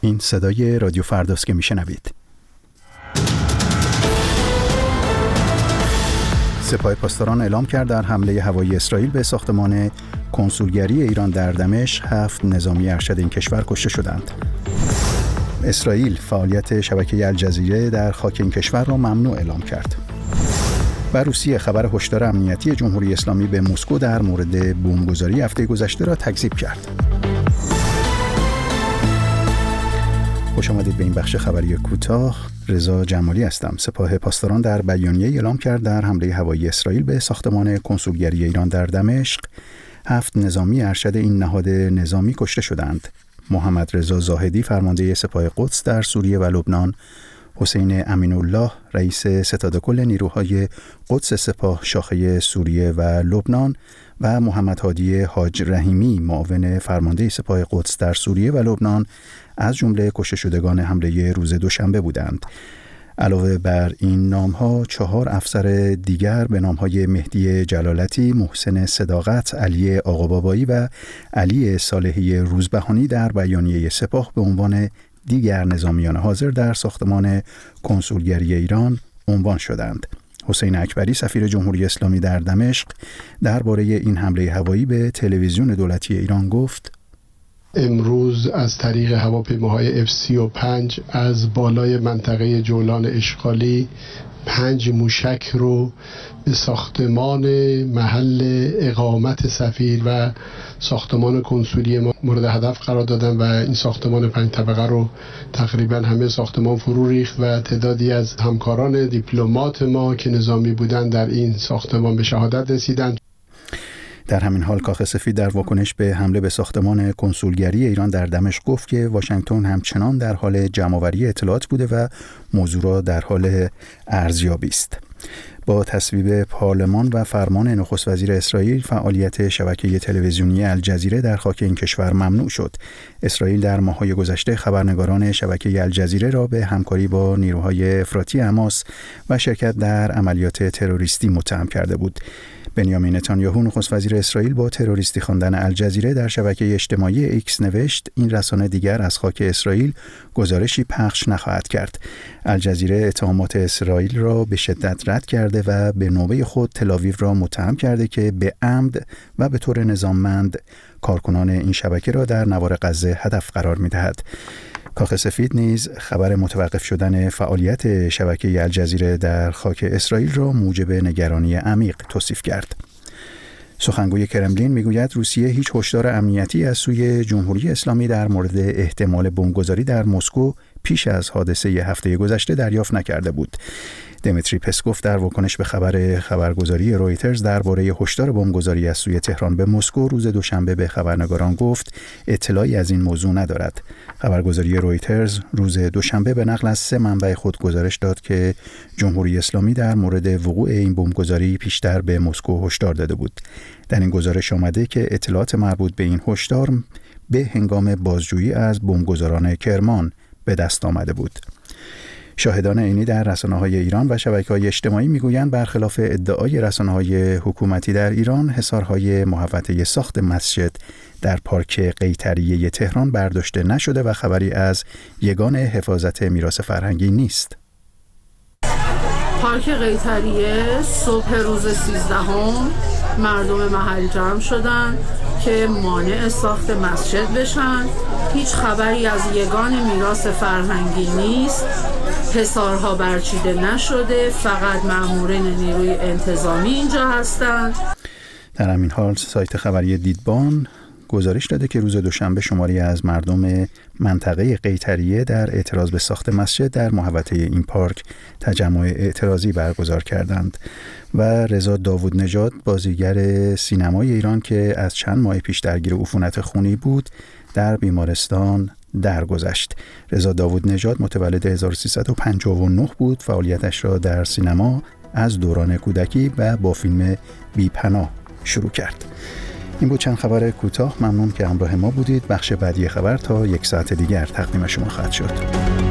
این صدای رادیو فرداست که میشنوید. سپاه پاسداران اعلام کرد در حمله هوایی اسرائیل به ساختمان کنسولگری ایران در دمشق 7 نظامی ارشد این کشور کشته شدند. اسرائیل فعالیت شبکه الجزیره در خاک این کشور را ممنوع اعلام کرد. و روسیه خبر هشدار امنیتی جمهوری اسلامی به مسکو در مورد بمبگذاری هفته گذشته را تکذیب کرد. خوش آمدید به این بخش خبری کوتاه. رضا جمالی هستم. سپاه پاسداران در بیانیه اعلام کرد در حمله هوایی اسرائیل به ساختمان کنسولگری ایران در دمشق 7 نظامی ارشد این نهاد نظامی کشته شدند. محمد رضا زاهدی فرمانده سپاه قدس در سوریه و لبنان، حسین امین‌الله رئیس ستاد کل نیروهای قدس سپاه شاخه سوریه و لبنان و محمد هادی حاج رحیمی معاون فرمانده سپاه قدس در سوریه و لبنان از جمله کشته شدگان حمله روز دوشنبه بودند. علاوه بر این نام‌ها 4 افسر دیگر به نام‌های مهدی جلالتی، محسن صداقت، علی آقابابایی و علی صالحی روزبهانی در بیانیه سپاه به عنوان دیگر نظامیان حاضر در ساختمان کنسولگری ایران عنوان شدند. حسین اکبری سفیر جمهوری اسلامی در دمشق درباره این حمله هوایی به تلویزیون دولتی ایران گفت: امروز از طریق هواپیماهای F-35 از بالای منطقه جولان اشغالی 5 موشک رو به ساختمان محل اقامت سفیر و ساختمان کنسولی ما مورد هدف قرار دادن و این ساختمان 5 طبقه رو تقریبا همه ساختمان فرو ریخت و تعدادی از همکاران دیپلمات ما که نظامی بودن در این ساختمان به شهادت رسیدند. در همین حال کاخ سفید در واکنش به حمله به ساختمان کنسولگری ایران در دمشق گفت که واشنگتن همچنان در حال جمع‌آوری اطلاعات بوده و موضوع را در حال ارزیابی است. با تصویب پارلمان و فرمان نخست وزیر اسرائیل، فعالیت شبکه تلویزیونی الجزیره در خاک این کشور ممنوع شد. اسرائیل در ماه‌های گذشته خبرنگاران شبکه الجزیره را به همکاری با نیروهای افراطی حماس و شرکت در عملیات تروریستی متهم کرده بود. بنیامین نتانیاهو نخست وزیر اسرائیل با تروریستی خواندن الجزیره در شبکه اجتماعی ایکس نوشت این رسانه دیگر از خاک اسرائیل گزارشی پخش نخواهد کرد. الجزیره اتهامات اسرائیل را به شدت رد کرده و به نوبه خود تل‌آویو را متهم کرده که به عمد و به طور نظاممند کارکنان این شبکه را در نوار غزه هدف قرار می‌دهد. کاخ سفید نیز خبر متوقف شدن فعالیت شبکه الجزیره در خاک اسرائیل را موجب نگرانی عمیق توصیف کرد. سخنگوی کرملین میگوید روسیه هیچ هشدار امنیتی از سوی جمهوری اسلامی در مورد احتمال بمبگذاری در مسکو پیش از حادثه هفته گذشته دریافت نکرده بود. دمیتری پسکوف در واکنش به خبرگزاری رویترز درباره هشدار بمبگذاری از سوی تهران به مسکو روز دوشنبه به خبرنگاران گفت اطلاعی از این موضوع ندارد. خبرگزاری رویترز روز دوشنبه به نقل از 3 منبع خود گزارش داد که جمهوری اسلامی در مورد وقوع این بمبگذاری پیشتر به مسکو هشدار داده بود. در این گزارش آمده که اطلاعات مربوط به این هشدار به هنگام بازجویی از بمبگذاران کرمان به دست آمده بود. شاهدان عینی در رسانه‌های ایران و شبکه‌های اجتماعی میگویند برخلاف ادعای رسانه‌های حکومتی در ایران، حصارهای محوطه ساخت مسجد در پارک قیطریه تهران برداشته نشده و خبری از یگان حفاظت میراث فرهنگی نیست. پارک قیطریه صبح روز 13 مردم محل جمع شدن که مانع ساخت مسجد بشن. هیچ خبری از یگان میراث فرهنگی نیست. حصارها برچیده نشده، فقط مامورین نیروی انتظامی اینجا هستند. در همین حال سایت خبری دیدبان گزارش داده که روز دوشنبه شماری از مردم منطقه قیطریه در اعتراض به ساخت مسجد در محوطه این پارک تجمع اعتراضی برگزار کردند و رضا داوود نژاد بازیگر سینمای ایران که از چند ماه پیش درگیر عفونت خونی بود در بیمارستان درگذشت. رضا داوود نژاد متولد 1359 بود. فعالیتش را در سینما از دوران کودکی و با فیلم بی پناه شروع کرد. این بود چند خبر کوتاه. ممنون که همراه ما بودید. بخش بعدی خبر تا 1 ساعت دیگر تقدیم شما خواهد شد.